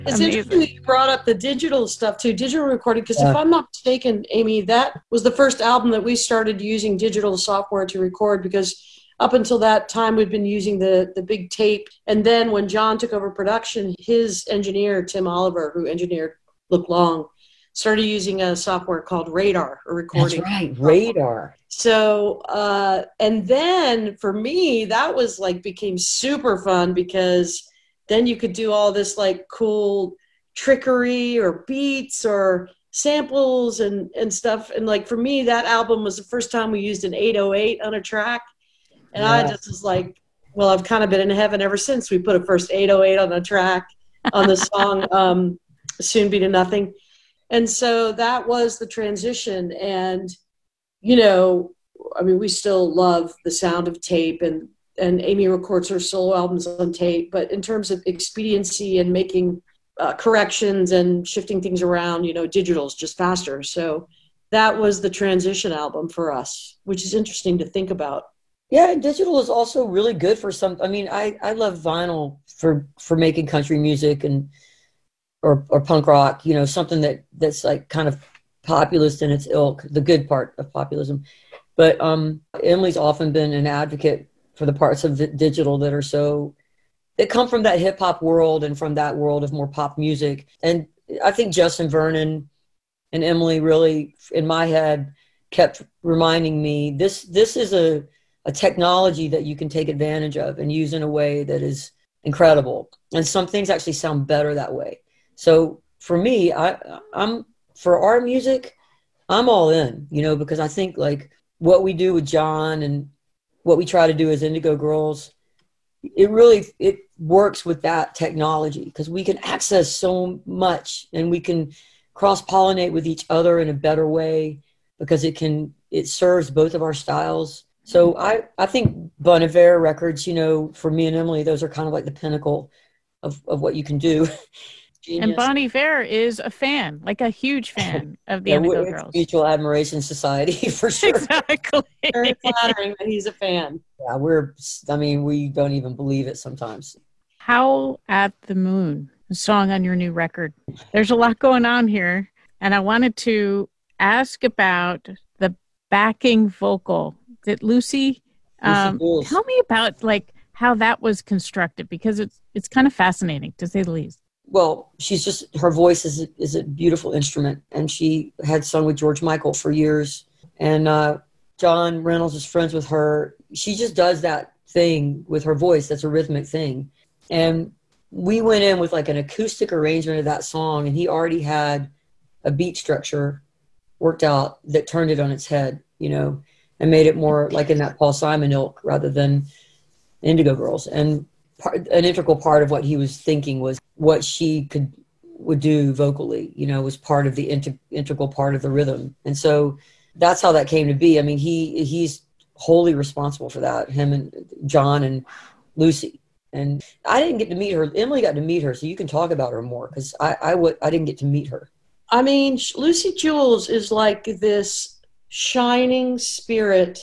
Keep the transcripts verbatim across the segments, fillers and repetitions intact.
It's interesting Amazing. that you brought up the digital stuff too, digital recording, because if Yeah. I'm not mistaken, Amy, that was the first album that we started using digital software to record, because up until that time we'd been using the the big tape. And then when John took over production, his engineer, Tim Oliver, who engineered Look Long, started using a software called Radar, a That's recording right, software. Radar. So, uh, and then for me, that was like became super fun, because then you could do all this like cool trickery or beats or samples and, and stuff. And like for me, that album was the first time we used an eight oh eight on a track. And I Yeah. just was like, well, I've kind of been in heaven ever since we put a first eight oh eight on a track on the song um, Soon Be to Nothing. And so that was the transition. And you know, I mean, we still love the sound of tape, and and Amy records her solo albums on tape. But in terms of expediency and making uh, corrections and shifting things around, you know, digital is just faster. So that was the transition album for us, which is interesting to think about. Yeah, and digital is also really good for some. I mean, I I love vinyl for for making country music and or or punk rock. You know, something that that's like kind of populist in its ilk, the good part of populism. But um, Emily's often been an advocate for the parts of the digital that are so that come from that hip hop world and from that world of more pop music. And I think Justin Vernon and Emily really, in my head, kept reminding me this this is a a technology that you can take advantage of and use in a way that is incredible. And some things actually sound better that way. So for me, I I'm for our music, I'm all in, you know, because I think like what we do with John and what we try to do as Indigo Girls, it really it works with that technology because we can access so much and we can cross pollinate with each other in a better way because it can it serves both of our styles. So I I think Bon Iver records, you know, for me and Emily, those are kind of like the pinnacle of of what you can do. And Genius. Bon Iver is a fan, like a huge fan of the Yeah, Indigo it's Girls. Mutual Admiration Society for sure. Exactly. Very flattering that he's a fan. Yeah, we're, I mean, we don't even believe it sometimes. Howl at the Moon, a song on your new record. There's a lot going on here. And I wanted to ask about the backing vocal. That Lucy, Lucy um, Jules. tell me about like how that was constructed because it's it's kind of fascinating to say the least. Well, she's just, her voice is, is a beautiful instrument. And she had sung with George Michael for years. And uh, John Reynolds is friends with her. She just does that thing with her voice. That's a rhythmic thing. And we went in with like an acoustic arrangement of that song. And he already had a beat structure worked out that turned it on its head, you know, and made it more like in that Paul Simon ilk rather than Indigo Girls. And part, an integral part of what he was thinking was what she could would do vocally, you know, was part of the inter, integral part of the rhythm. And so that's how that came to be. I mean, he he's wholly responsible for that, him and John and Lucy. And I didn't get to meet her. Emily got to meet her, so you can talk about her more because I I, w- I didn't get to meet her. I mean, Lucy Jules is like this shining spirit,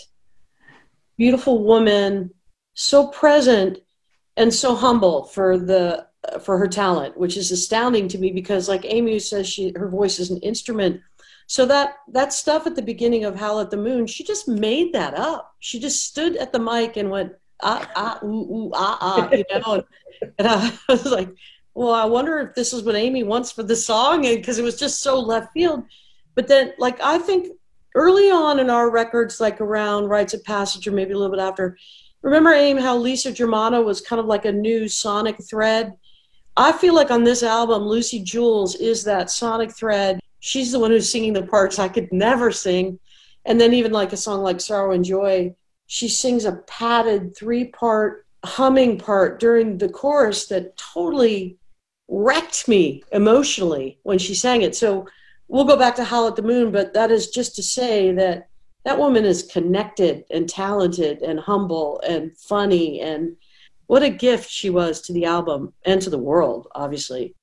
beautiful woman, so present and so humble for the for her talent, which is astounding to me because, like Amy says, she her voice is an instrument. So that that stuff at the beginning of Howl at the Moon, she just made that up. She just stood at the mic and went ah ah ooh ooh ah ah, you know, and, and I was like, well, I wonder if this is what Amy wants for the song, and because it was just so left field. But then, like I think early on in our records, like around Rites of Passage or maybe a little bit after. Remember, Aim, how Lisa Germano was kind of like a new sonic thread? I feel like on this album, Lucy Jules is that sonic thread. She's the one who's singing the parts I could never sing. And then even like a song like Sorrow and Joy, she sings a padded three-part humming part during the chorus that totally wrecked me emotionally when she sang it. So we'll go back to Howl at the Moon, but that is just to say that that woman is connected and talented and humble and funny, and what a gift she was to the album and to the world, obviously.